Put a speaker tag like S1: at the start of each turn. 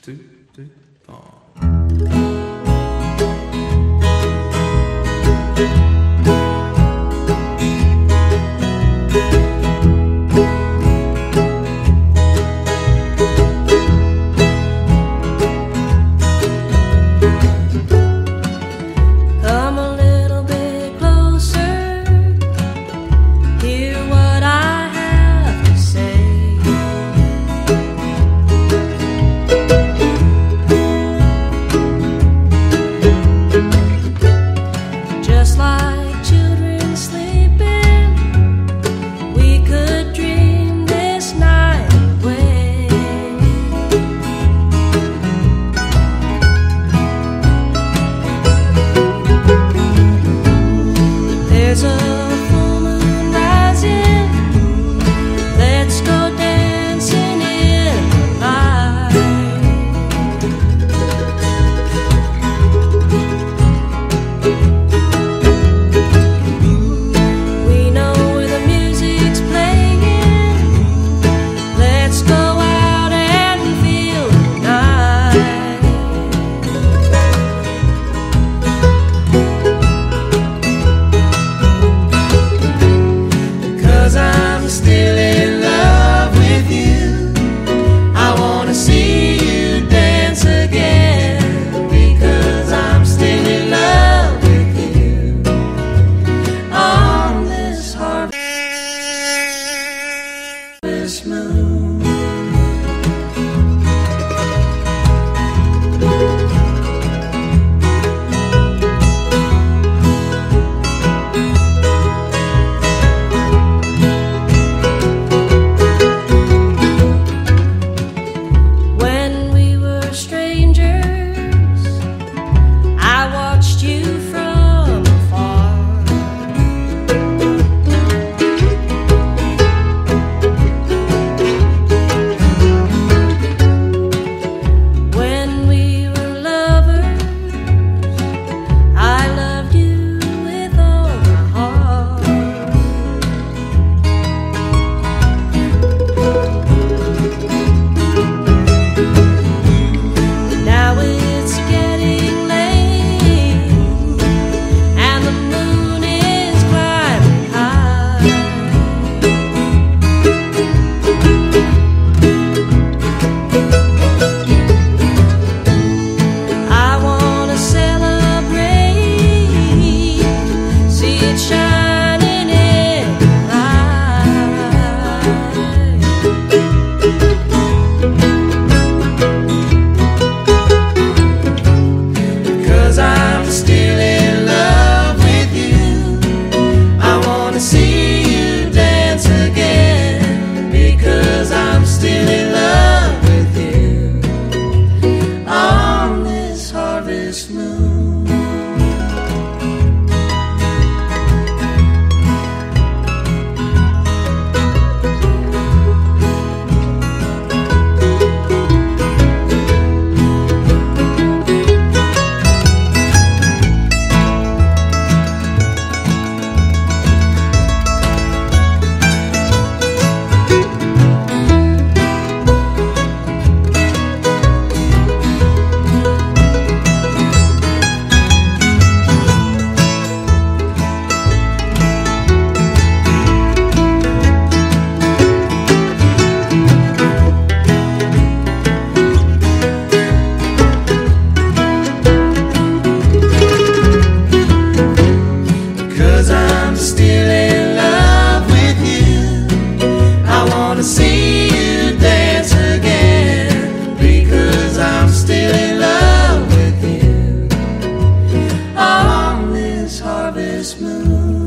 S1: two, three, four.
S2: Come a little bit closer, hear what I have to say. Just like children sleeping, we could dream this night away. There's a full moon rising, let's go dancing in the light. We know where the music's playing, let's go out and feel the night. 'Cause I'm still in love with you, I wanna see you dance again. Because I'm still in love with you on this harvest moon. When we were strangers, I watched you from afar. When we were lovers, I loved you with all my heart. Now it's getting late, and the moon is climbing high. I wanna celebrate, see it shining in the light. 'Cause I'm still in love with you, I wanna see you dance again. Because I'm still in love with you on this harvest moon. Because I'm still in love with you, I wanna see you dance again. Because I'm still in love with you on this harvest moon.